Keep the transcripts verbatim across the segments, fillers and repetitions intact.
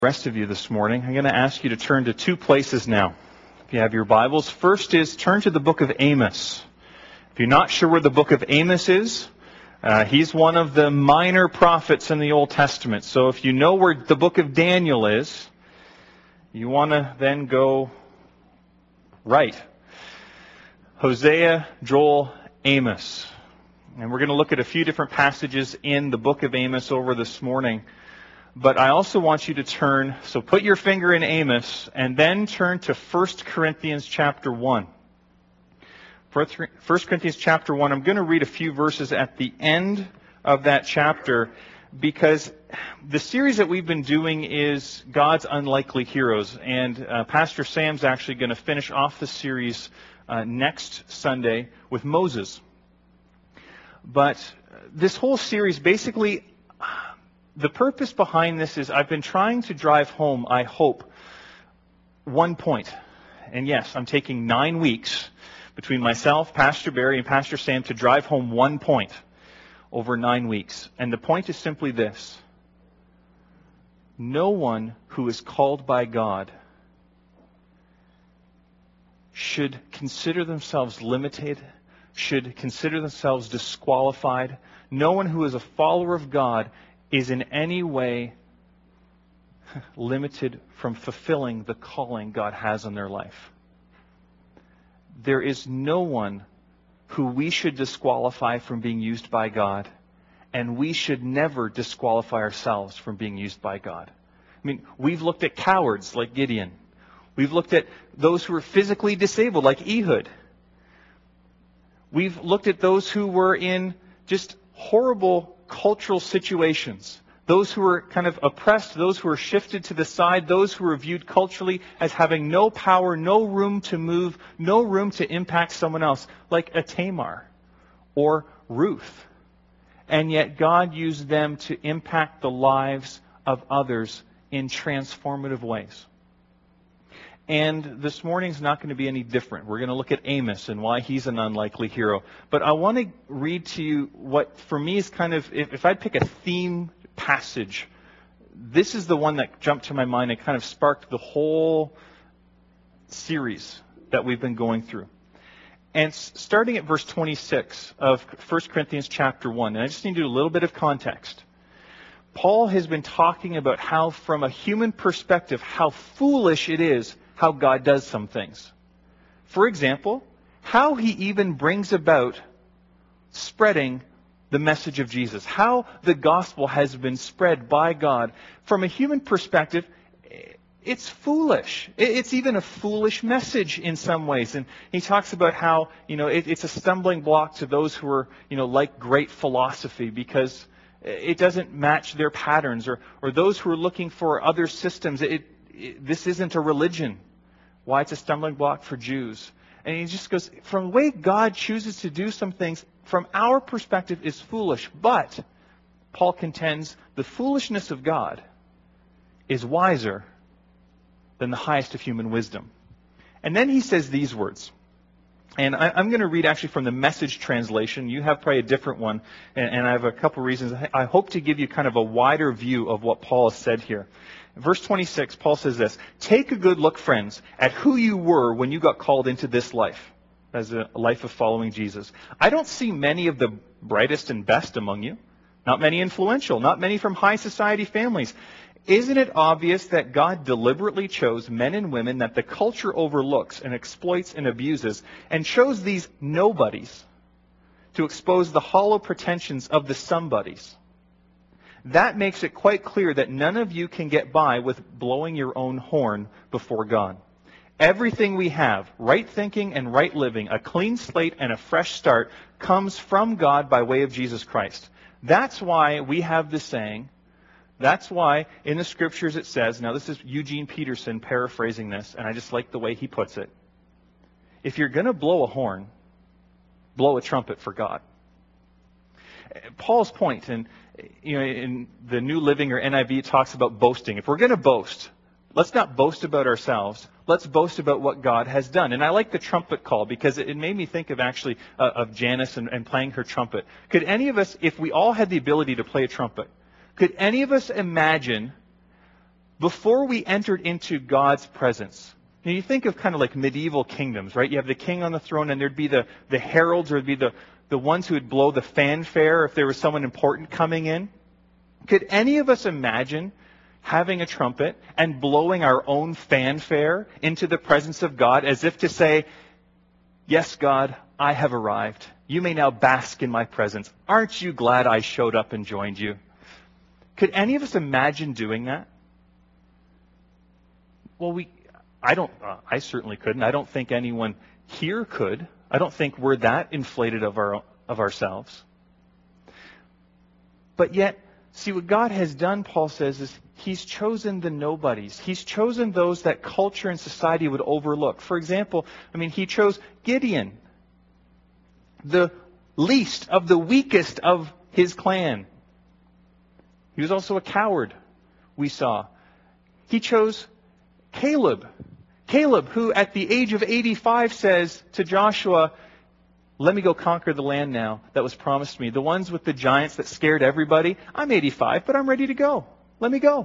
Rest of you this morning, I'm going to ask you to turn to two places now. If you have your Bibles, first is turn to the book of Amos. If you're not sure where the book of Amos is, uh, he's one of the minor prophets in the Old Testament. So if you know where the book of Daniel is, you want to then go right. Hosea, Joel, Amos. And we're going to look at a few different passages in the book of Amos over this morning. But I also want you to turn, so put your finger in Amos, and then turn to First Corinthians chapter one. First Corinthians chapter one, I'm going to read a few verses at the end of that chapter, because the series that we've been doing is God's Unlikely Heroes. And uh, Pastor Sam's actually going to finish off the series uh, next Sunday with Moses. But this whole series basically... The purpose behind this is I've been trying to drive home, I hope, one point. And yes, I'm taking nine weeks between myself, Pastor Barry, and Pastor Sam to drive home one point over nine weeks. And the point is simply this. No one who is called by God should consider themselves limited, should consider themselves disqualified. No one who is a follower of God is in any way limited from fulfilling the calling God has on their life. There is no one who we should disqualify from being used by God, and we should never disqualify ourselves from being used by God. I mean, we've looked at cowards like Gideon. We've looked at those who are physically disabled like Ehud. We've looked at those who were in just horrible cultural situations, those who were kind of oppressed, those who were shifted to the side, those who were viewed culturally as having no power, no room to move, no room to impact someone else, like a Tamar or Ruth. And yet God used them to impact the lives of others in transformative ways. And this morning's not going to be any different. We're going to look at Amos and why he's an unlikely hero. But I want to read to you what, for me, is kind of, if, if I'd pick a theme passage, this is the one that jumped to my mind and kind of sparked the whole series that we've been going through. And starting at verse twenty-six of First Corinthians chapter one, and I just need to do a little bit of context. Paul has been talking about how, from a human perspective, how foolish it is how God does some things. For example, how he even brings about spreading the message of Jesus. How the gospel has been spread by God. From a human perspective, it's foolish. It's even a foolish message in some ways. And he talks about how, you know, it, it's a stumbling block to those who are, you know, like great philosophy because it doesn't match their patterns, or, or those who are looking for other systems. It, it, this isn't a religion. Why it's a stumbling block for Jews. And he just goes, from the way God chooses to do some things, from our perspective, is foolish. But, Paul contends, the foolishness of God is wiser than the highest of human wisdom. And then he says these words. And I, I'm going to read actually from the Message translation. You have probably a different one. And, and I have a couple reasons. I hope to give you kind of a wider view of what Paul has said here. Verse twenty-six, Paul says this, "Take a good look, friends, at who you were when you got called into this life, as a life of following Jesus. I don't see many of the brightest and best among you, not many influential, not many from high society families. Isn't it obvious that God deliberately chose men and women that the culture overlooks and exploits and abuses, and chose these nobodies to expose the hollow pretensions of the somebodies? That makes it quite clear that none of you can get by with blowing your own horn before God. Everything we have, right thinking and right living, a clean slate and a fresh start, comes from God by way of Jesus Christ. That's why we have this saying. That's why in the scriptures it says, now this is Eugene Peterson paraphrasing this, and I just like the way he puts it. If you're going to blow a horn, blow a trumpet for God. Paul's point, and you know, in the New Living or N I V, it talks about boasting. If we're going to boast, let's not boast about ourselves. Let's boast about what God has done. And I like the trumpet call because it made me think of actually uh, of Janice and, and playing her trumpet. Could any of us, if we all had the ability to play a trumpet, could any of us imagine before we entered into God's presence. Now you think of kind of like medieval kingdoms, right? You have the king on the throne, and there'd be the, the heralds, or there'd be the, the ones who would blow the fanfare if there was someone important coming in. Could any of us imagine having a trumpet and blowing our own fanfare into the presence of God as if to say, yes, God, I have arrived. You may now bask in my presence. Aren't you glad I showed up and joined you? Could any of us imagine doing that? Well, we, I don't, uh, I certainly couldn't. I don't think anyone here could. I don't think we're that inflated of our, of ourselves. But yet, see, what God has done, Paul says, is He's chosen the nobodies. He's chosen those that culture and society would overlook. For example, I mean, He chose Gideon, the least of the weakest of his clan. He was also a coward, we saw. He chose Caleb. Caleb, who at the age of eighty-five says to Joshua, let me go conquer the land now that was promised me. The ones with the giants that scared everybody. I'm eighty-five, but I'm ready to go. Let me go.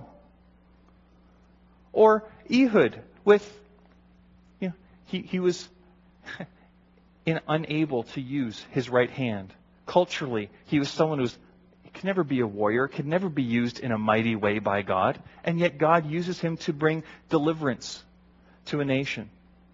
Or Ehud with, you know, he, he was in, unable to use his right hand. Culturally, he was someone who was, could never be a warrior, could never be used in a mighty way by God. And yet God uses him to bring deliverance to a nation.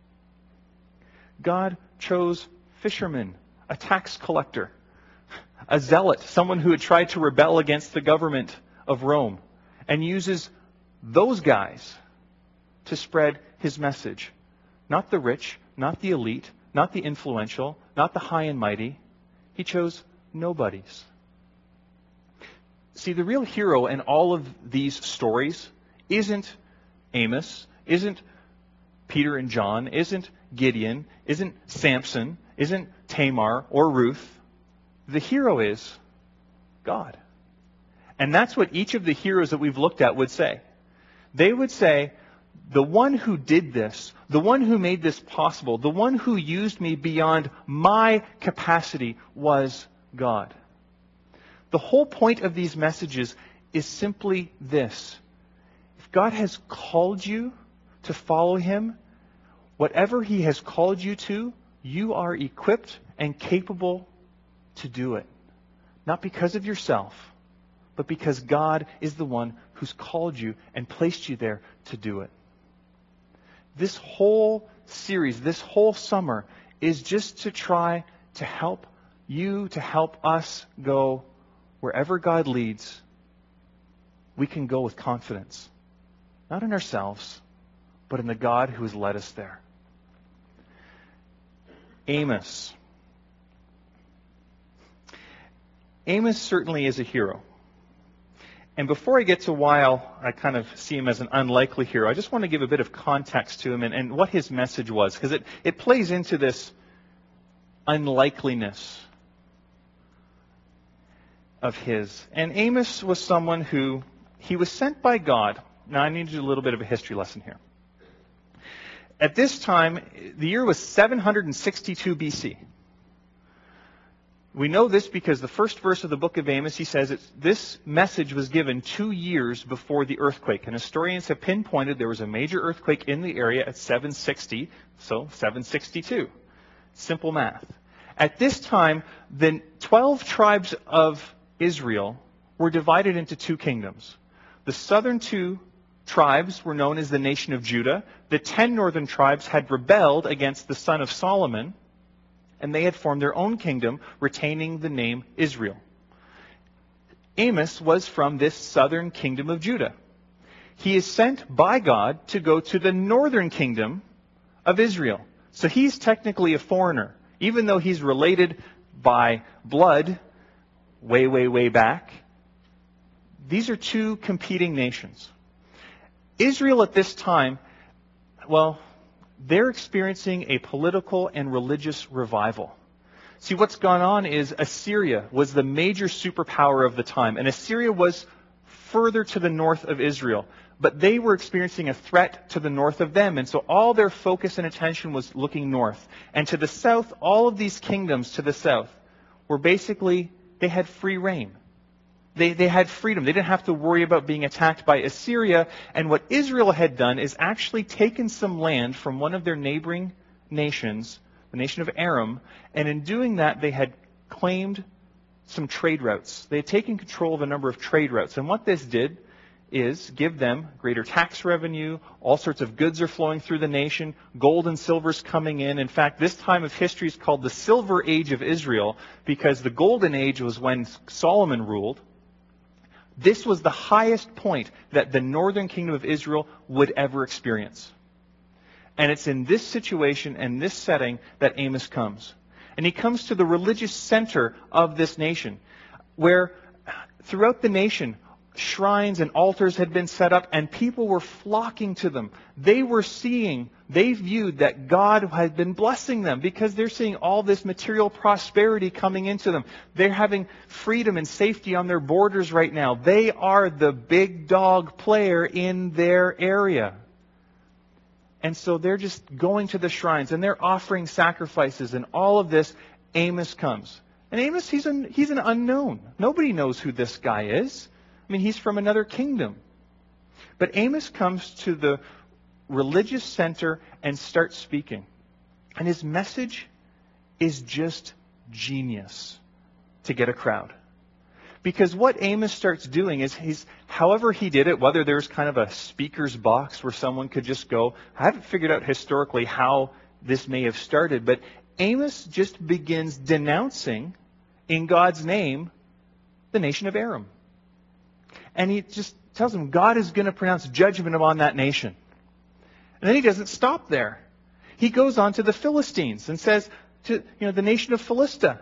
God chose fishermen, a tax collector, a zealot, someone who had tried to rebel against the government of Rome, and uses those guys to spread his message. Not the rich, not the elite, not the influential, not the high and mighty. He chose nobodies. See, the real hero in all of these stories isn't Amos, isn't Peter and John, isn't Gideon, isn't Samson, isn't Tamar or Ruth. The hero is God. And that's what each of the heroes that we've looked at would say. They would say, the one who did this, the one who made this possible, the one who used me beyond my capacity was God. The whole point of these messages is simply this. If God has called you to follow Him, whatever He has called you to, you are equipped and capable to do it. Not because of yourself, but because God is the one who's called you and placed you there to do it. This whole series, this whole summer, is just to try to help you, to help us go wherever God leads. We can go with confidence. Not in ourselves, but in the God who has led us there. Amos. Amos certainly is a hero. And before I get to why I kind of see him as an unlikely hero, I just want to give a bit of context to him and, and what his message was, because it, it plays into this unlikeliness of his. And Amos was someone who, he was sent by God. Now I need to do a little bit of a history lesson here. At this time, the year was seven hundred sixty-two B C. We know this because the first verse of the book of Amos, he says it's, this message was given two years before the earthquake. And historians have pinpointed there was a major earthquake in the area at seven sixty, so seven sixty-two. Simple math. At this time, the twelve tribes of Israel were divided into two kingdoms. The southern two tribes were known as the nation of Judah. The ten northern tribes had rebelled against the son of Solomon, and they had formed their own kingdom, retaining the name Israel. Amos was from this southern kingdom of Judah. He is sent by God to go to the northern kingdom of Israel. So he's technically a foreigner, even though he's related by blood way, way, way back. These are two competing nations. Israel at this time, well, they're experiencing a political and religious revival. See, what's gone on is Assyria was the major superpower of the time, and Assyria was further to the north of Israel. But they were experiencing a threat to the north of them, and so all their focus and attention was looking north. And to the south, all of these kingdoms to the south were basically, they had free reign. They, they had freedom. They didn't have to worry about being attacked by Assyria. And what Israel had done is actually taken some land from one of their neighboring nations, the nation of Aram, and in doing that, they had claimed some trade routes. They had taken control of a number of trade routes. And what this did is give them greater tax revenue. All sorts of goods are flowing through the nation. Gold and silver's coming in. In fact, this time of history is called the Silver Age of Israel because the Golden Age was when Solomon ruled. This was the highest point that the northern kingdom of Israel would ever experience. And it's in this situation and this setting that Amos comes. And he comes to the religious center of this nation, where throughout the nation, shrines and altars had been set up and people were flocking to them. They were seeing, they viewed that God had been blessing them because they're seeing all this material prosperity coming into them. They're having freedom and safety on their borders right now. They are the big dog player in their area. And so they're just going to the shrines and they're offering sacrifices and all of this. Amos comes. And Amos, he's an, he's an unknown. Nobody knows who this guy is. I mean, he's from another kingdom. But Amos comes to the religious center and starts speaking. And his message is just genius to get a crowd. Because what Amos starts doing is, he's, however he did it, whether there's kind of a speaker's box where someone could just go, I haven't figured out historically how this may have started, but Amos just begins denouncing, in God's name, the nation of Aram. And he just tells them God is going to pronounce judgment upon that nation. And then he doesn't stop there. He goes on to the Philistines and says to you know the nation of Philistia,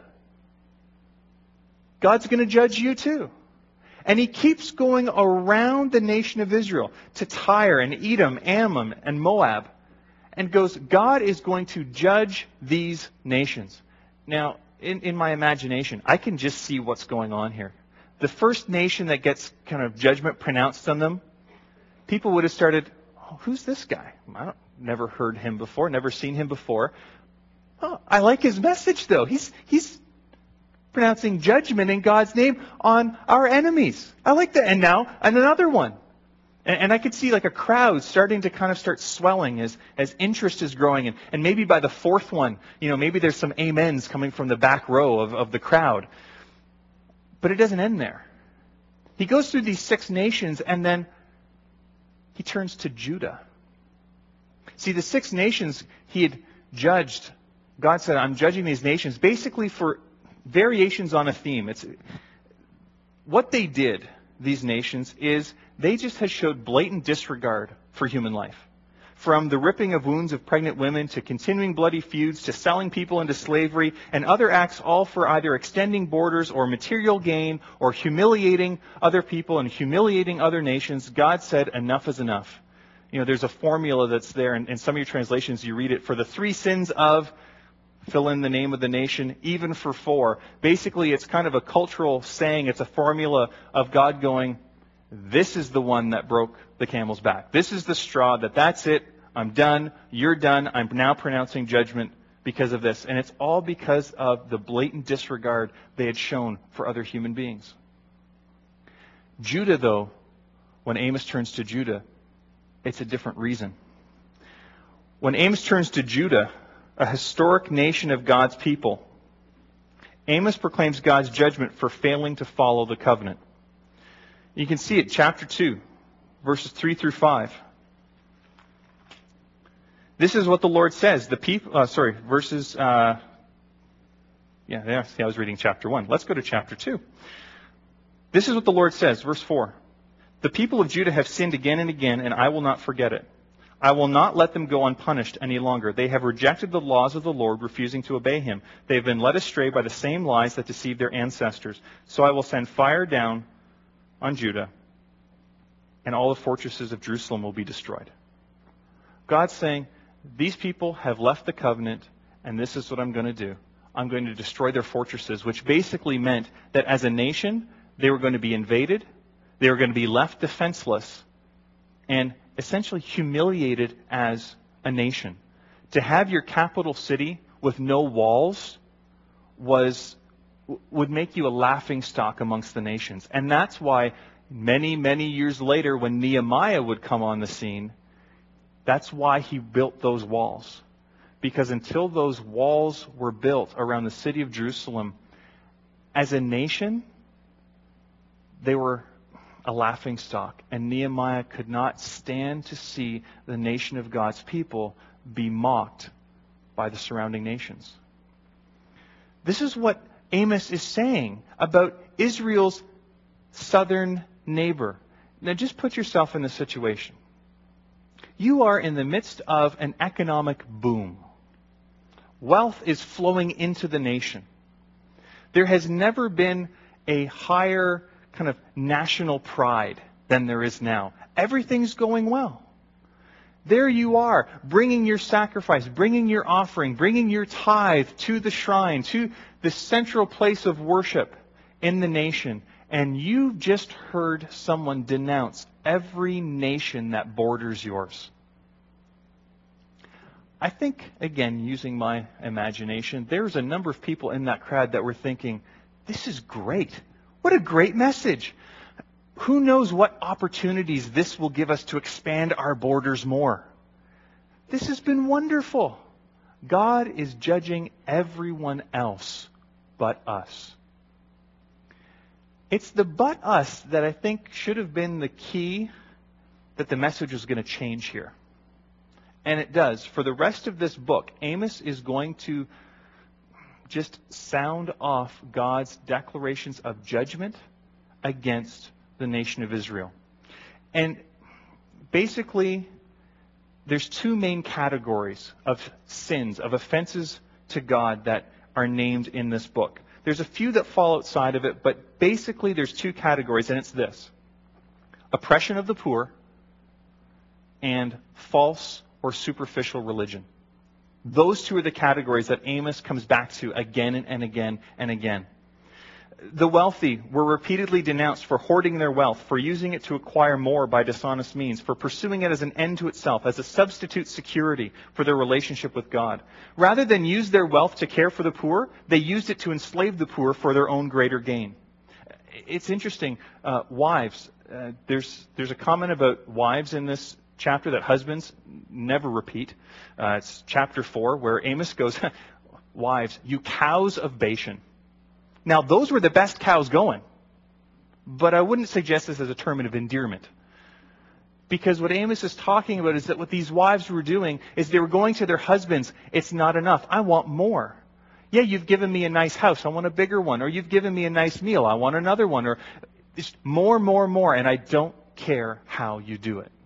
God's going to judge you too. And he keeps going around the nation of Israel to Tyre and Edom, Ammon, and Moab, and goes, God is going to judge these nations. Now, in, in my imagination, I can just see what's going on here. The first nation that gets kind of judgment pronounced on them, people would have started, oh, who's this guy? I don't, never heard him before, never seen him before. Oh, I like his message, though. He's he's pronouncing judgment in God's name on our enemies. I like that. And now, and another one. And, and I could see like a crowd starting to kind of start swelling as, as interest is growing. And, and maybe by the fourth one, you know, maybe there's some amens coming from the back row of, of the crowd. But it doesn't end there. He goes through these six nations and then he turns to Judah. See, the six nations he had judged, God said, I'm judging these nations basically for variations on a theme. It's what they did, these nations, is they just had showed blatant disregard for human life. From the ripping of wounds of pregnant women to continuing bloody feuds to selling people into slavery and other acts, all for either extending borders or material gain or humiliating other people and humiliating other nations, God said enough is enough. You know, there's a formula that's there, and in some of your translations you read it, for the three sins of, fill in the name of the nation, even for four. Basically, it's kind of a cultural saying. It's a formula of God going, this is the one that broke the camel's back. This is the straw that that's it. I'm done. You're done. I'm now pronouncing judgment because of this. And it's all because of the blatant disregard they had shown for other human beings. Judah, though, when Amos turns to Judah, it's a different reason. When Amos turns to Judah, a historic nation of God's people, Amos proclaims God's judgment for failing to follow the covenant. You can see it, chapter two, verses three through five. This is what the Lord says. The people, uh, sorry, verses, uh, yeah, yeah, see, I was reading chapter one. Let's go to chapter two. This is what the Lord says, verse four. The people of Judah have sinned again and again, and I will not forget it. I will not let them go unpunished any longer. They have rejected the laws of the Lord, refusing to obey him. They have been led astray by the same lies that deceived their ancestors. So I will send fire down on Judah, and all the fortresses of Jerusalem will be destroyed. God's saying, these people have left the covenant, and this is what I'm going to do. I'm going to destroy their fortresses, which basically meant that as a nation, they were going to be invaded, they were going to be left defenseless, and essentially humiliated as a nation. To have your capital city with no walls was w- would make you a laughingstock amongst the nations. And that's why many, many years later, when Nehemiah would come on the scene, that's why he built those walls. Because until those walls were built around the city of Jerusalem, as a nation, they were a laughingstock. And Nehemiah could not stand to see the nation of God's people be mocked by the surrounding nations. This is what Amos is saying about Israel's southern neighbor. Now just put yourself in the situation. You are in the midst of an economic boom. Wealth is flowing into the nation. There has never been a higher kind of national pride than there is now. Everything's going well. There you are, bringing your sacrifice, bringing your offering, bringing your tithe to the shrine, to the central place of worship in the nation. And you've just heard someone denounce every nation that borders yours. I think, again, using my imagination, there's a number of people in that crowd that were thinking, this is great. What a great message. Who knows what opportunities this will give us to expand our borders more. This has been wonderful. God is judging everyone else but us. It's the but us that I think should have been the key that the message was going to change here. And it does. For the rest of this book, Amos is going to just sound off God's declarations of judgment against the nation of Israel. And basically, there's two main categories of sins, of offenses to God that are named in this book. There's a few that fall outside of it, but basically there's two categories, and it's this: oppression of the poor and false or superficial religion. Those two are the categories that Amos comes back to again and again and again. The wealthy were repeatedly denounced for hoarding their wealth, for using it to acquire more by dishonest means, for pursuing it as an end to itself, as a substitute security for their relationship with God. Rather than use their wealth to care for the poor, they used it to enslave the poor for their own greater gain. It's interesting, uh, wives, uh, there's there's a comment about wives in this chapter that husbands never repeat. Uh, it's chapter four, where Amos goes, wives, you cows of Bashan. Now, those were the best cows going. But I wouldn't suggest this as a term of endearment. Because what Amos is talking about is that what these wives were doing is they were going to their husbands, it's not enough, I want more. Yeah, you've given me a nice house, I want a bigger one. Or you've given me a nice meal, I want another one. Or just more, more, more, and I don't care how you do it.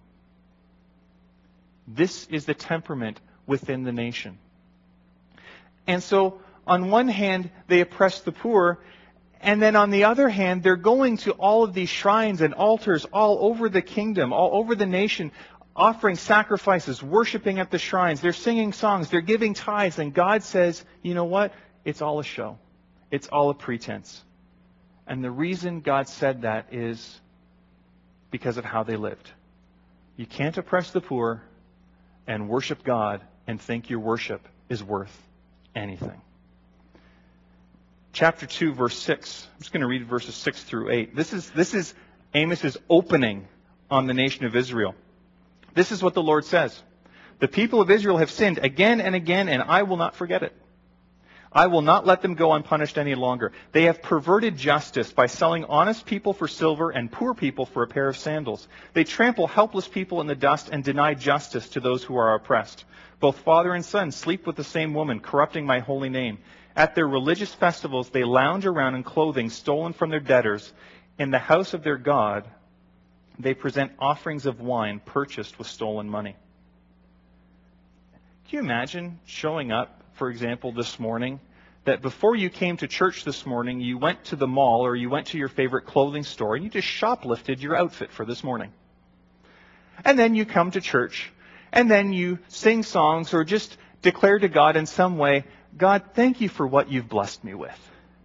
This is the temperament within the nation. And so, on one hand, they oppress the poor, and then on the other hand, they're going to all of these shrines and altars all over the kingdom, all over the nation, offering sacrifices, worshiping at the shrines. They're singing songs, they're giving tithes, and God says, you know what? It's all a show. It's all a pretense. And the reason God said that is because of how they lived. You can't oppress the poor and worship God and think your worship is worth anything. Chapter two, verse six. I'm just going to read verses six through eight. This is, this is Amos's opening on the nation of Israel. This is what the Lord says. The people of Israel have sinned again and again, and I will not forget it. I will not let them go unpunished any longer. They have perverted justice by selling honest people for silver and poor people for a pair of sandals. They trample helpless people in the dust and deny justice to those who are oppressed. Both father and son sleep with the same woman, corrupting my holy name. At their religious festivals, they lounge around in clothing stolen from their debtors. In the house of their God, they present offerings of wine purchased with stolen money. Can you imagine showing up, for example, this morning, that before you came to church this morning, you went to the mall or you went to your favorite clothing store and you just shoplifted your outfit for this morning? And then you come to church and then you sing songs or just declare to God in some way, God, thank you for what you've blessed me with.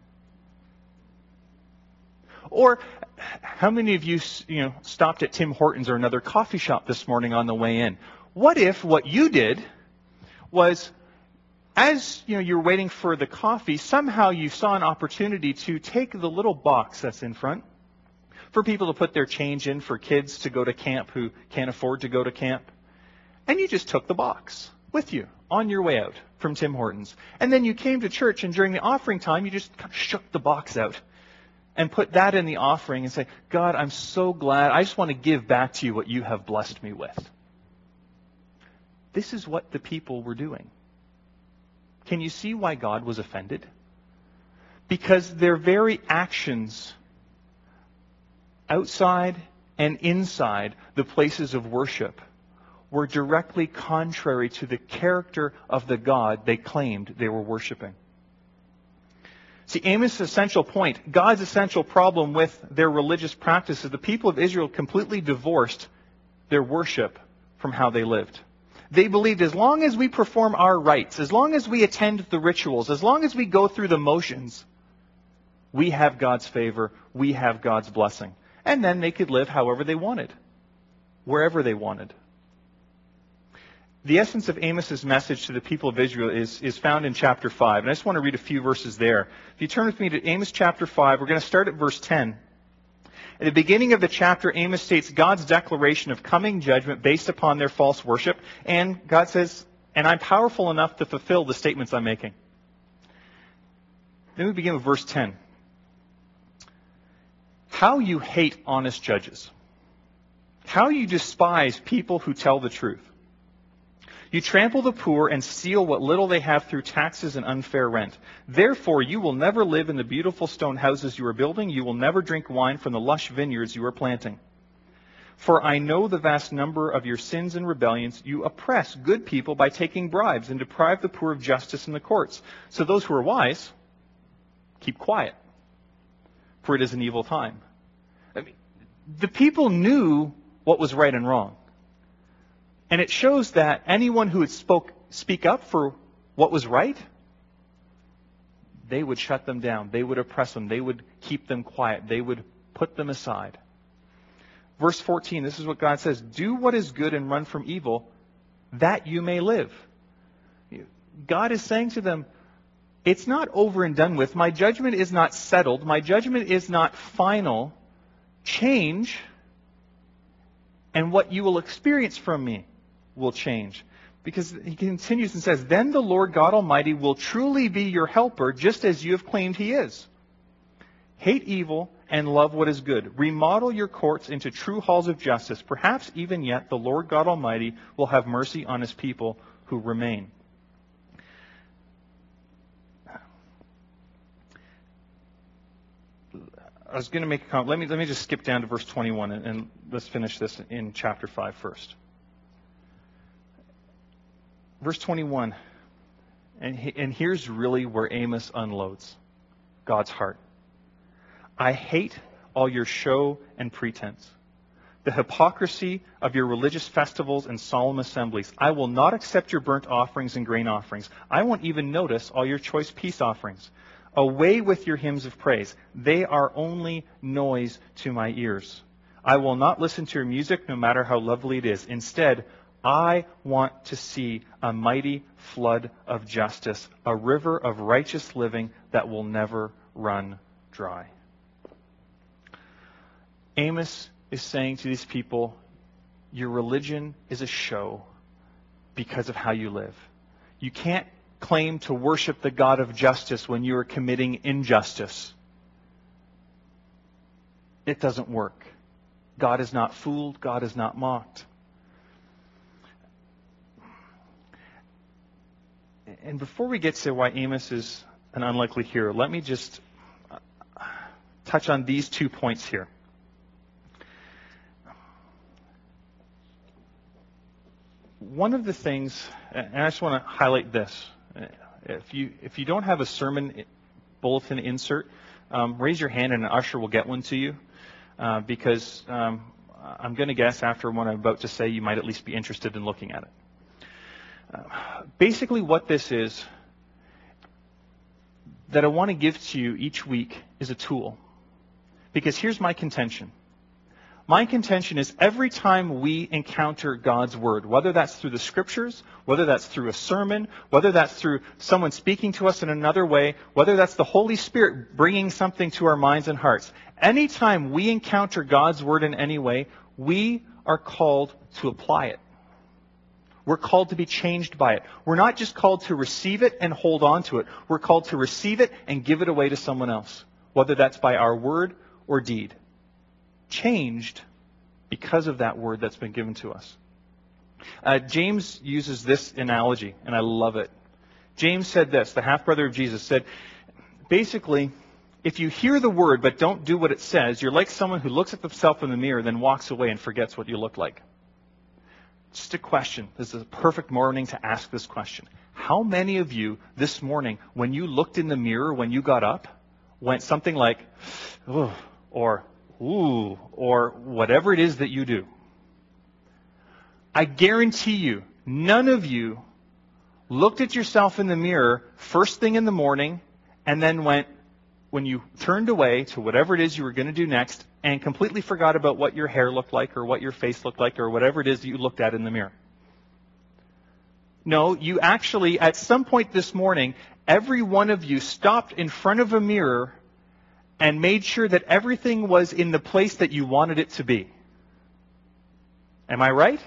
Or how many of you, you know, stopped at Tim Hortons or another coffee shop this morning on the way in? What if what you did was, as you know, you're waiting for the coffee, somehow you saw an opportunity to take the little box that's in front for people to put their change in for kids to go to camp who can't afford to go to camp. And you just took the box with you on your way out from Tim Hortons. And then you came to church, and during the offering time, you just kind of shook the box out and put that in the offering and say, God, I'm so glad. I just want to give back to you what you have blessed me with. This is what the people were doing. Can you see why God was offended? Because their very actions outside and inside the places of worship were directly contrary to the character of the God they claimed they were worshiping. See, Amos' essential point, God's essential problem with their religious practices, the people of Israel completely divorced their worship from how they lived. They believed as long as we perform our rites, as long as we attend the rituals, as long as we go through the motions, we have God's favor, we have God's blessing. And then they could live however they wanted, wherever they wanted. The essence of Amos' message to the people of Israel is, is found in chapter five. And I just want to read a few verses there. If you turn with me to Amos chapter five, we're going to start at verse ten. At the beginning of the chapter, Amos states God's declaration of coming judgment based upon their false worship. And God says, and I'm powerful enough to fulfill the statements I'm making. Then we begin with verse ten. How you hate honest judges. How you despise people who tell the truth. You trample the poor and steal what little they have through taxes and unfair rent. Therefore, you will never live in the beautiful stone houses you are building. You will never drink wine from the lush vineyards you are planting. For I know the vast number of your sins and rebellions. You oppress good people by taking bribes and deprive the poor of justice in the courts. So those who are wise, keep quiet, for it is an evil time. I mean, the people knew what was right and wrong. And it shows that anyone who would spoke, speak up for what was right, they would shut them down. They would oppress them. They would keep them quiet. They would put them aside. Verse fourteen, this is what God says. Do what is good and run from evil, that you may live. God is saying to them, it's not over and done with. My judgment is not settled. My judgment is not final. Change, and what you will experience from me will change. Because he continues and says, then the Lord God Almighty will truly be your helper, just as you have claimed he is. Hate evil and love what is good. Remodel your courts into true halls of justice. Perhaps even yet the Lord God Almighty will have mercy on his people who remain. I was going to make a comment. Let me, let me just skip down to verse twenty-one and, and let's finish this in chapter five first. Verse twenty-one, and, he, and here's really where Amos unloads God's heart. I hate all your show and pretense, the hypocrisy of your religious festivals and solemn assemblies. I will not accept your burnt offerings and grain offerings. I won't even notice all your choice peace offerings. Away with your hymns of praise. They are only noise to my ears. I will not listen to your music, no matter how lovely it is. Instead, I want to see a mighty flood of justice, a river of righteous living that will never run dry. Amos is saying to these people, your religion is a show because of how you live. You can't claim to worship the God of justice when you are committing injustice. It doesn't work. God is not fooled. God is not mocked. And before we get to why Amos is an unlikely hero, let me just touch on these two points here. One of the things, and I just want to highlight this. If you if you don't have a sermon bulletin insert, um, raise your hand and an usher will get one to you. Uh, because um, I'm going to guess after what I'm about to say, you might at least be interested in looking at it. Uh, basically what this is, that I want to give to you each week, is a tool. Because here's my contention. My contention is every time we encounter God's Word, whether that's through the Scriptures, whether that's through a sermon, whether that's through someone speaking to us in another way, whether that's the Holy Spirit bringing something to our minds and hearts, anytime we encounter God's Word in any way, we are called to apply it. We're called to be changed by it. We're not just called to receive it and hold on to it. We're called to receive it and give it away to someone else, whether that's by our word or deed. Changed because of that word that's been given to us. Uh, James uses this analogy, and I love it. James said this, the half-brother of Jesus said, basically, if you hear the word but don't do what it says, you're like someone who looks at themselves in the mirror, then walks away and forgets what you look like. Just a question. This is a perfect morning to ask this question. How many of you this morning, when you looked in the mirror when you got up, went something like, oh, or ooh, or whatever it is that you do? I guarantee you, none of you looked at yourself in the mirror first thing in the morning and then went, when you turned away to whatever it is you were going to do next, and completely forgot about what your hair looked like or what your face looked like or whatever it is that you looked at in the mirror. No, you actually, at some point this morning, every one of you stopped in front of a mirror and made sure that everything was in the place that you wanted it to be. Am I right?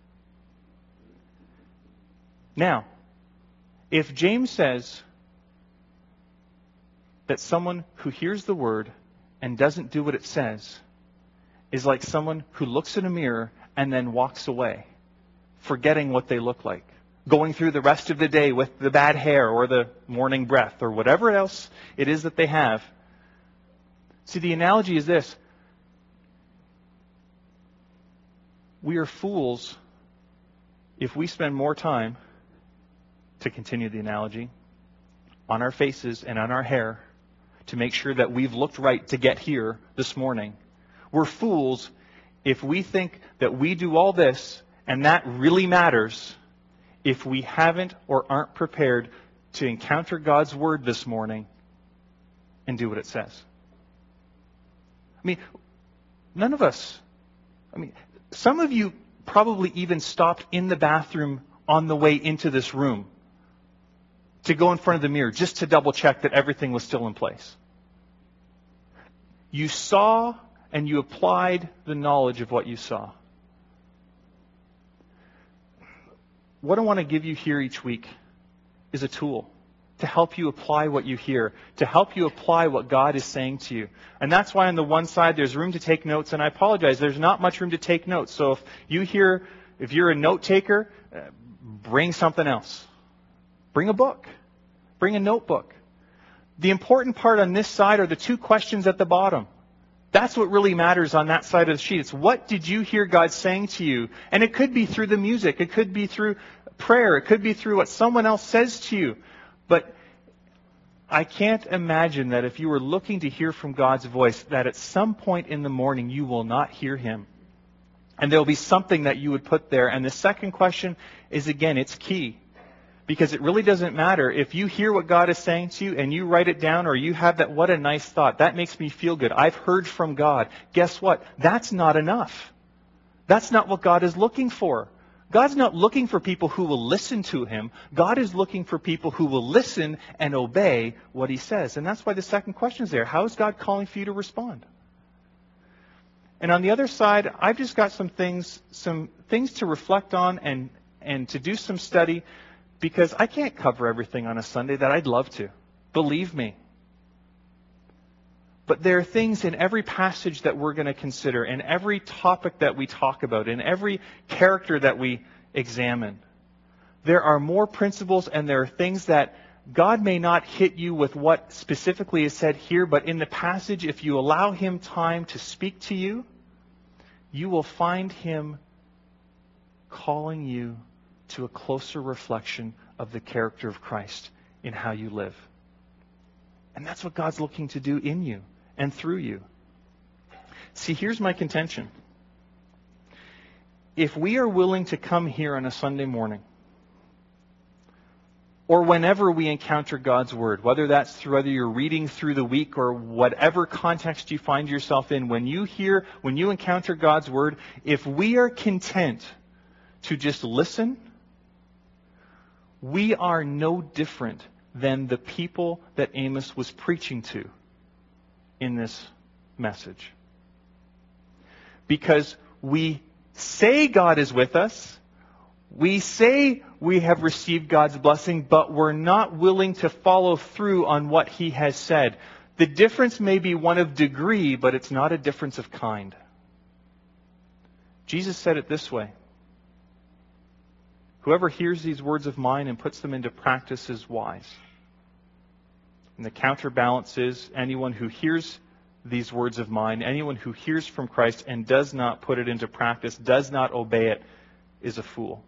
Now, if James says that someone who hears the word and doesn't do what it says is like someone who looks in a mirror and then walks away, forgetting what they look like, going through the rest of the day with the bad hair or the morning breath or whatever else it is that they have. See, the analogy is this. We are fools if we spend more time, to continue the analogy, on our faces and on our hair to make sure that we've looked right to get here this morning. We're fools if we think that we do all this and that really matters if we haven't or aren't prepared to encounter God's Word this morning and do what it says. I mean, none of us, I mean, some of you probably even stopped in the bathroom on the way into this room to go in front of the mirror just to double check that everything was still in place. You saw and you applied the knowledge of what you saw. What I want to give you here each week is a tool to help you apply what you hear, to help you apply what God is saying to you. And that's why on the one side there's room to take notes, and I apologize, there's not much room to take notes. So if you hear, if you're a note taker, uh, bring something else. Bring a book. Bring a notebook. The important part on this side are the two questions at the bottom. That's what really matters on that side of the sheet. It's what did you hear God saying to you? And it could be through the music. It could be through prayer. It could be through what someone else says to you. But I can't imagine that if you were looking to hear from God's voice, that at some point in the morning you will not hear Him. And there will be something that you would put there. And the second question is, again, it's key. Because it really doesn't matter if you hear what God is saying to you and you write it down, or you have that, what a nice thought. That makes me feel good. I've heard from God. Guess what? That's not enough. That's not what God is looking for. God's not looking for people who will listen to Him. God is looking for people who will listen and obey what He says. And that's why the second question is there. How is God calling for you to respond? And on the other side, I've just got some things, some things to reflect on and, and to do some study, because I can't cover everything on a Sunday that I'd love to. Believe me. But there are things in every passage that we're going to consider, in every topic that we talk about, in every character that we examine. There are more principles, and there are things that God may not hit you with what specifically is said here, but in the passage, if you allow Him time to speak to you, you will find Him calling you to a closer reflection of the character of Christ in how you live. And that's what God's looking to do in you and through you. See, here's my contention. If we are willing to come here on a Sunday morning, or whenever we encounter God's Word, whether that's through whether you're reading through the week or whatever context you find yourself in, when you hear, when you encounter God's Word, if we are content to just listen, we are no different than the people that Amos was preaching to in this message. Because we say God is with us, we say we have received God's blessing, but we're not willing to follow through on what He has said. The difference may be one of degree, but it's not a difference of kind. Jesus said it this way: whoever hears these words of mine and puts them into practice is wise. And the counterbalance is anyone who hears these words of mine, anyone who hears from Christ and does not put it into practice, does not obey it, is a fool.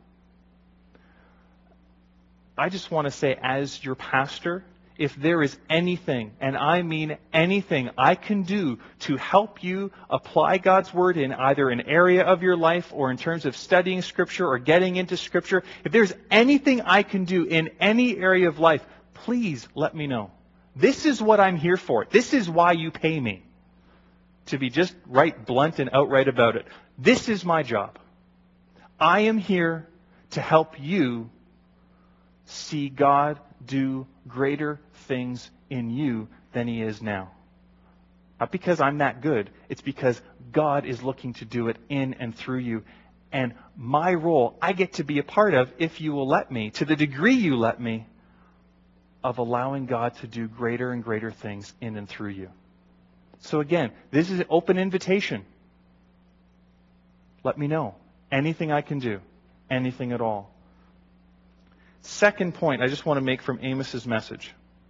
I just want to say, as your pastor, if there is anything, and I mean anything, I can do to help you apply God's Word in either an area of your life or in terms of studying Scripture or getting into Scripture, if there's anything I can do in any area of life, please let me know. This is what I'm here for. This is why you pay me. To be just right, blunt, and outright about it. This is my job. I am here to help you see God do greater things in you than He is now. Not because I'm that good. It's because God is looking to do it in and through you. And my role, I get to be a part of, if you will let me, to the degree you let me, of allowing God to do greater and greater things in and through you. So again, this is an open invitation. Let me know. Anything I can do. Anything at all. Second point I just want to make from Amos's message.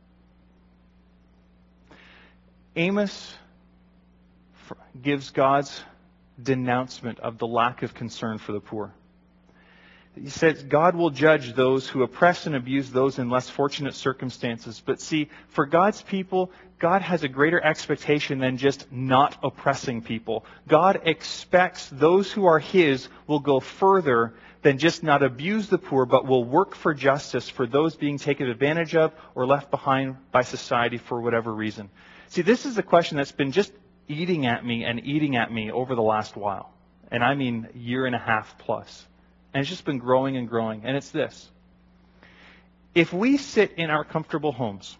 Amos gives God's denouncement of the lack of concern for the poor. He says God will judge those who oppress and abuse those in less fortunate circumstances. But see, for God's people, God has a greater expectation than just not oppressing people. God expects those who are His will go further than just not abuse the poor, but will work for justice for those being taken advantage of or left behind by society for whatever reason. See, this is a question that's been just eating at me and eating at me over the last while. And I mean a year and a half plus. And it's just been growing and growing. And it's this. If we sit in our comfortable homes,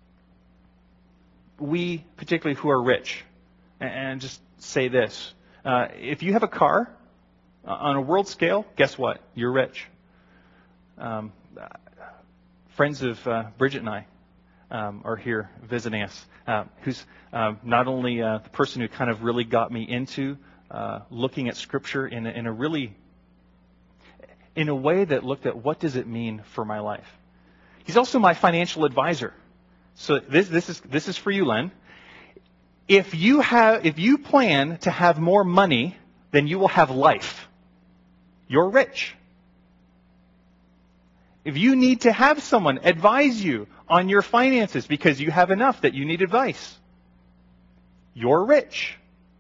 we, particularly who are rich, and just say this. Uh, if you have a car, uh, on a world scale, guess what? You're rich. Um, friends of uh, Bridget and I um, are here visiting us, uh, who's uh, not only uh, the person who kind of really got me into uh, looking at Scripture in a, in a really in a way that looked at what does it mean for my life. He's also my financial advisor. So this this is this is for you, Len. If you have if you plan to have more money than you will have life, you're rich. If you need to have someone advise you on your finances because you have enough that you need advice, you're rich.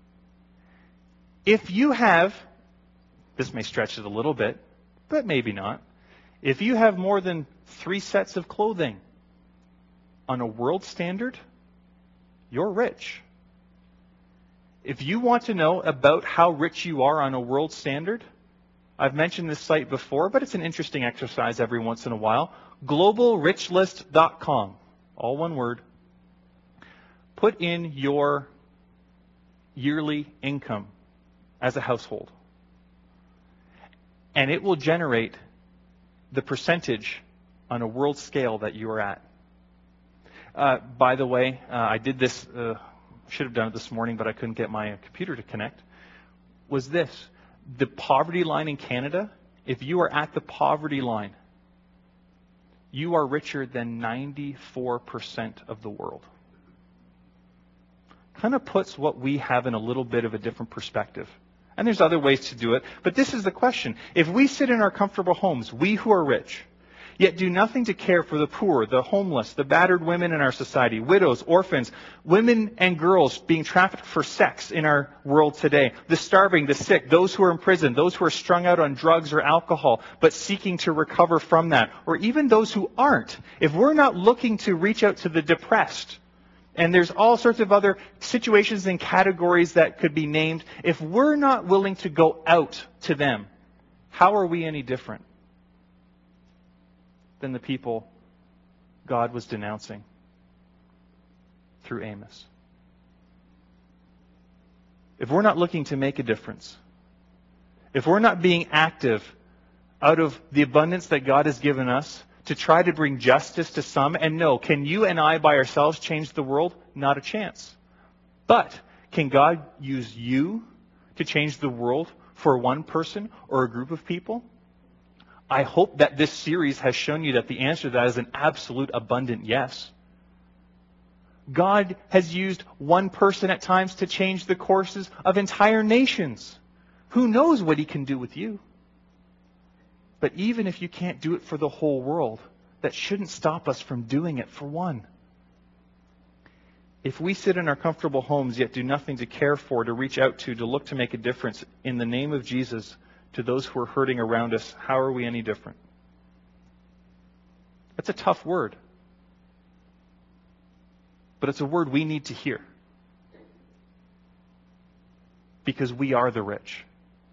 If you have, this may stretch it a little bit, but maybe not. If you have more than three sets of clothing on a world standard, you're rich. If you want to know about how rich you are on a world standard, I've mentioned this site before, but it's an interesting exercise every once in a while. global rich list dot com, all one word. Put in your yearly income as a household. And it will generate the percentage on a world scale that you are at. Uh, by the way, uh, I did this, uh, should have done it this morning, but I couldn't get my computer to connect, was this. The poverty line in Canada, if you are at the poverty line, you are richer than ninety-four percent of the world. Kind of puts what we have in a little bit of a different perspective. And there's other ways to do it. But this is the question. If we sit in our comfortable homes, we who are rich, yet do nothing to care for the poor, the homeless, the battered women in our society, widows, orphans, women and girls being trafficked for sex in our world today, the starving, the sick, those who are in prison, those who are strung out on drugs or alcohol, but seeking to recover from that, or even those who aren't. If we're not looking to reach out to the depressed, and there's all sorts of other situations and categories that could be named, if we're not willing to go out to them, how are we any different than the people God was denouncing through Amos? If we're not looking to make a difference, if we're not being active out of the abundance that God has given us to try to bring justice to some, and no, can you and I by ourselves change the world? Not a chance. But can God use you to change the world for one person or a group of people? I hope that this series has shown you that the answer to that is an absolute abundant yes. God has used one person at times to change the courses of entire nations. Who knows what He can do with you? But even if you can't do it for the whole world, that shouldn't stop us from doing it for one. If we sit in our comfortable homes yet do nothing to care for, to reach out to, to look to make a difference in the name of Jesus to those who are hurting around us, how are we any different? That's a tough word. But it's a word we need to hear. Because we are the rich.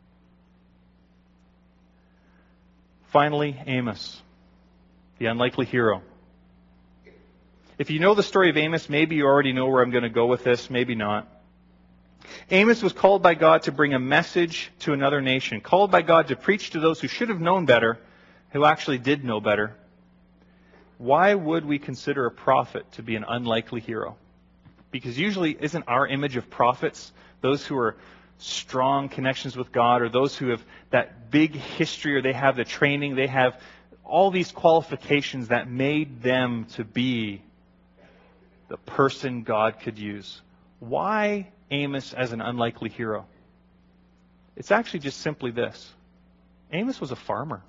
Finally, Amos, the unlikely hero. If you know the story of Amos, maybe you already know where I'm going to go with this, maybe not. Amos was called by God to bring a message to another nation, called by God to preach to those who should have known better, who actually did know better. Why would we consider a prophet to be an unlikely hero? Because usually isn't our image of prophets those who are strong connections with God, or those who have that big history, or they have the training, they have all these qualifications that made them to be the person God could use. Why Amos as an unlikely hero? It's actually just simply this. Amos was a farmer.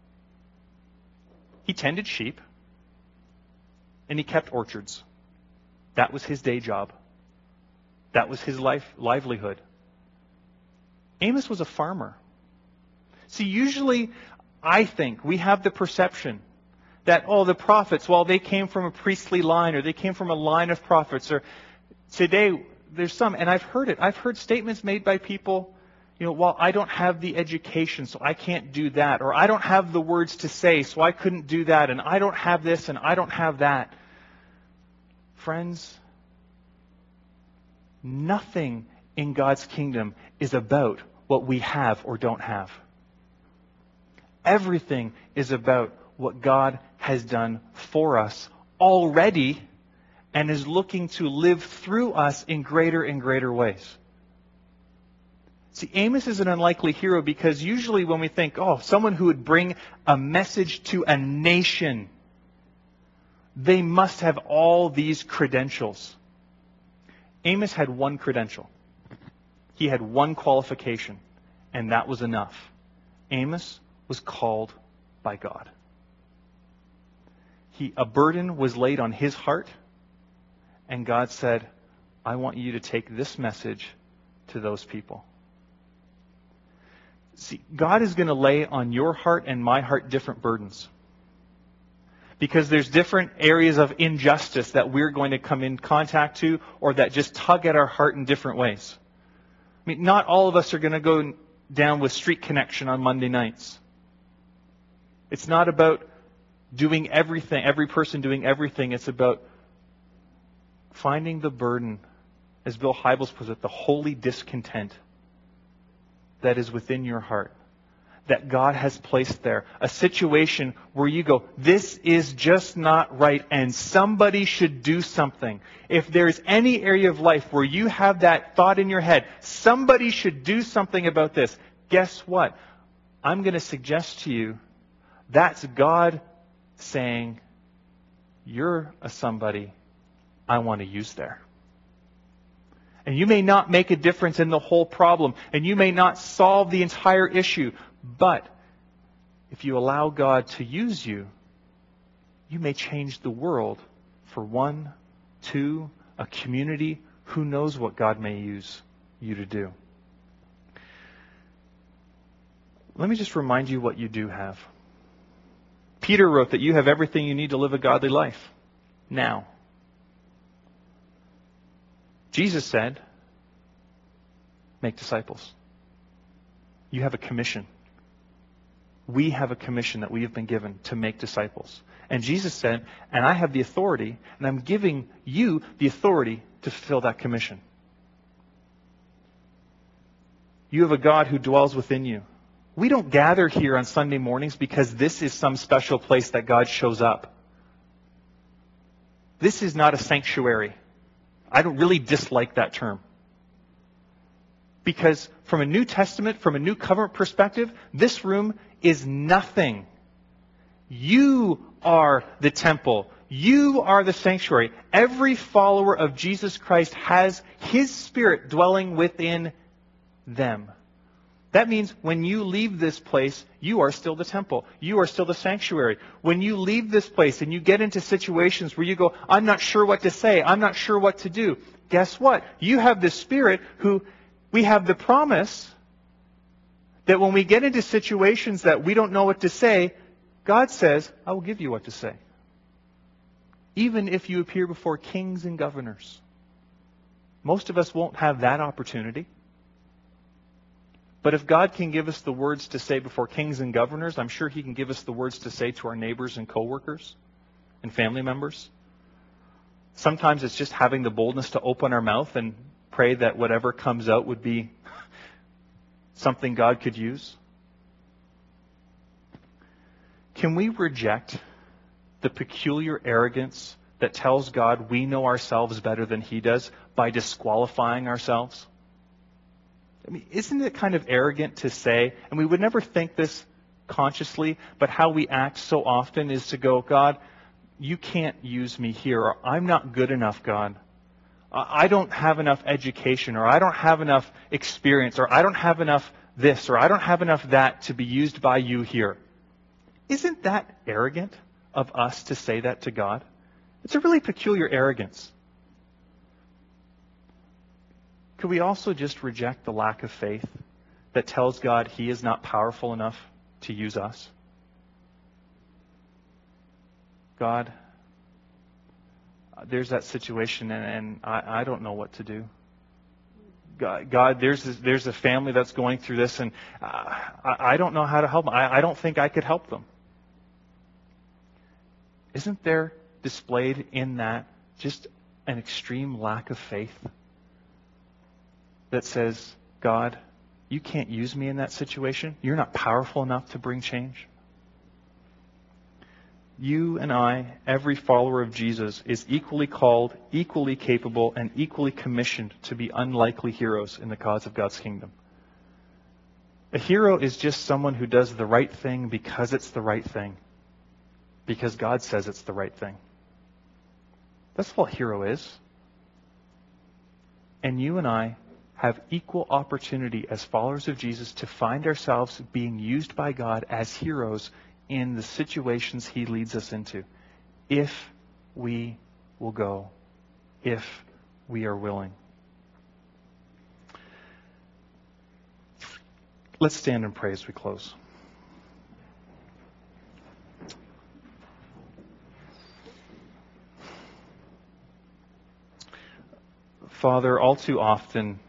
He tended sheep, and he kept orchards. That was his day job. That was his life livelihood. Amos was a farmer. See, usually I think we have the perception that, oh, the prophets, well, they came from a priestly line, or they came from a line of prophets, or today there's some, and I've heard it. I've heard statements made by people, you know, well, I don't have the education, so I can't do that, or I don't have the words to say, so I couldn't do that, and I don't have this, and I don't have that. Friends, nothing in God's kingdom is about what we have or don't have. Everything is about what God has done for us already and is looking to live through us in greater and greater ways. See, Amos is an unlikely hero because usually when we think, oh, someone who would bring a message to a nation, they must have all these credentials. Amos had one credential. He had one qualification, and that was enough. Amos was called by God. He, a burden was laid on his heart, and God said, I want you to take this message to those people. See, God is going to lay on your heart and my heart different burdens. Because there's different areas of injustice that we're going to come in contact to, or that just tug at our heart in different ways. I mean, not all of us are going to go down with Street Connection on Monday nights. It's not about doing everything, every person doing everything. It's about finding the burden, as Bill Hybels puts it, the holy discontent that is within your heart, that God has placed there. A situation where you go, this is just not right, and somebody should do something. If there's any area of life where you have that thought in your head, somebody should do something about this, guess what? I'm going to suggest to you, that's God saying, you're a somebody I want to use there. And you may not make a difference in the whole problem, and you may not solve the entire issue, but if you allow God to use you, you may change the world for one, two, a community. Who knows what God may use you to do? Let me just remind you what you do have. Peter wrote that you have everything you need to live a godly life now. Jesus said, make disciples. You have a commission. We have a commission that we have been given to make disciples. And Jesus said, and I have the authority, and I'm giving you the authority to fulfill that commission. You have a God who dwells within you. We don't gather here on Sunday mornings because this is some special place that God shows up. This is not a sanctuary. I don't really dislike that term. Because from a New Testament, from a New Covenant perspective, this room is nothing. You are the temple. You are the sanctuary. Every follower of Jesus Christ has His Spirit dwelling within them. That means when you leave this place, you are still the temple. You are still the sanctuary. When you leave this place and you get into situations where you go, I'm not sure what to say, I'm not sure what to do, guess what? You have the Spirit who, we have the promise that when we get into situations that we don't know what to say, God says, I will give you what to say. Even if you appear before kings and governors. Most of us won't have that opportunity. But if God can give us the words to say before kings and governors, I'm sure He can give us the words to say to our neighbors and coworkers and family members. Sometimes it's just having the boldness to open our mouth and pray that whatever comes out would be something God could use. Can we reject the peculiar arrogance that tells God we know ourselves better than He does by disqualifying ourselves? I mean, isn't it kind of arrogant to say, and we would never think this consciously, but how we act so often is to go, God, you can't use me here, or I'm not good enough, God. I don't have enough education, or I don't have enough experience, or I don't have enough this, or I don't have enough that to be used by you here. Isn't that arrogant of us to say that to God? It's a really peculiar arrogance. Could we also just reject the lack of faith that tells God He is not powerful enough to use us? God, there's that situation and, and I, I don't know what to do. God, God there's this, there's a family that's going through this and uh, I, I don't know how to help them. I, I don't think I could help them. Isn't there displayed in that just an extreme lack of faith? That says, God, you can't use me in that situation. You're not powerful enough to bring change. You and I, every follower of Jesus, is equally called, equally capable, and equally commissioned to be unlikely heroes in the cause of God's kingdom. A hero is just someone who does the right thing because it's the right thing. Because God says it's the right thing. That's all a hero is. And you and I have equal opportunity as followers of Jesus to find ourselves being used by God as heroes in the situations He leads us into. If we will go. If we are willing. Let's stand and pray as we close. Father, all too often,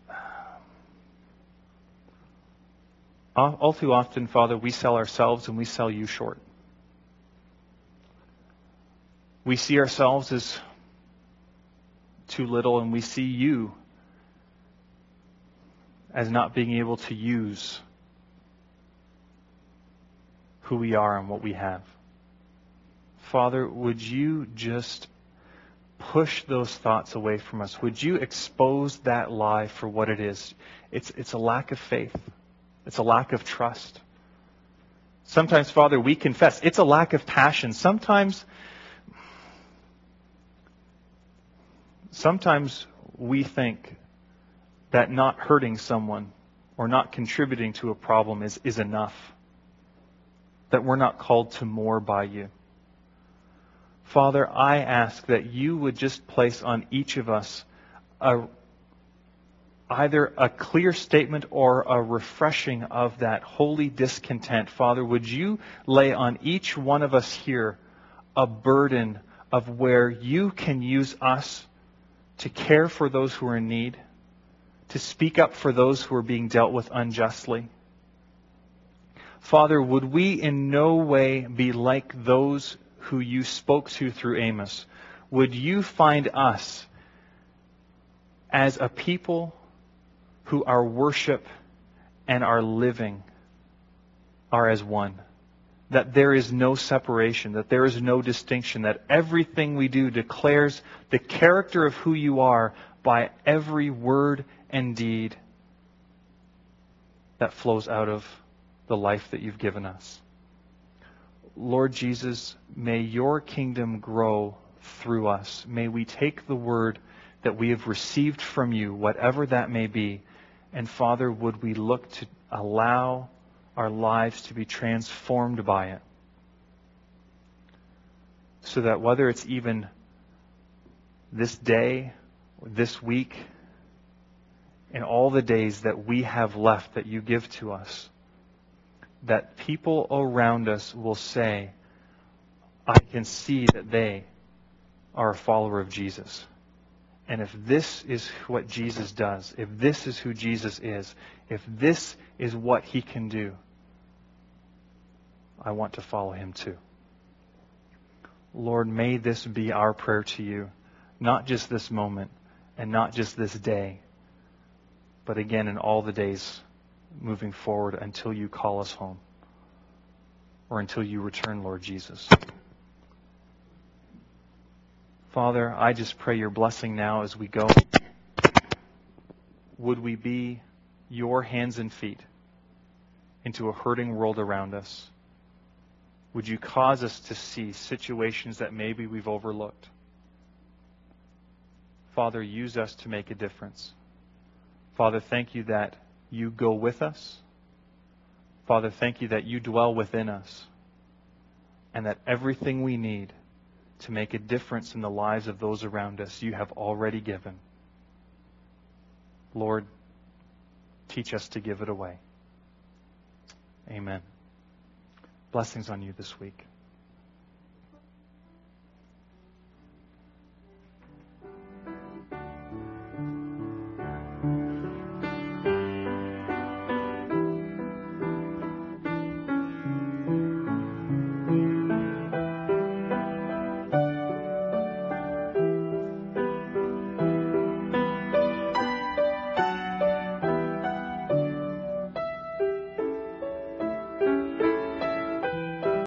all too often, Father, we sell ourselves and we sell you short. We see ourselves as too little and we see you as not being able to use who we are and what we have. Father, would you just push those thoughts away from us? Would you expose that lie for what it is? It's, it's a lack of faith. It's a lack of trust. Sometimes, Father, we confess it's a lack of passion. Sometimes, sometimes we think that not hurting someone or not contributing to a problem is, is enough. That we're not called to more by you. Father, I ask that you would just place on each of us a, either a clear statement or a refreshing of that holy discontent. Father, would you lay on each one of us here a burden of where you can use us to care for those who are in need, to speak up for those who are being dealt with unjustly. Father, would we in no way be like those who you spoke to through Amos? Would you find us as a people who our worship and our living are as one? That there is no separation, that there is no distinction, that everything we do declares the character of who you are by every word and deed that flows out of the life that you've given us. Lord Jesus, may your kingdom grow through us. May we take the word that we have received from you, whatever that may be, and Father, would we look to allow our lives to be transformed by it, so that whether it's even this day, or this week, and all the days that we have left that you give to us, that people around us will say, I can see that they are a follower of Jesus. And if this is what Jesus does, if this is who Jesus is, if this is what he can do, I want to follow him too. Lord, may this be our prayer to you, not just this moment and not just this day, but again in all the days moving forward until you call us home or until you return, Lord Jesus. Father, I just pray your blessing now as we go. Would we be your hands and feet into a hurting world around us? Would you cause us to see situations that maybe we've overlooked? Father, use us to make a difference. Father, thank you that you go with us. Father, thank you that you dwell within us, and that everything we need to make a difference in the lives of those around us, you have already given. Lord, teach us to give it away. Amen. Blessings on you this week.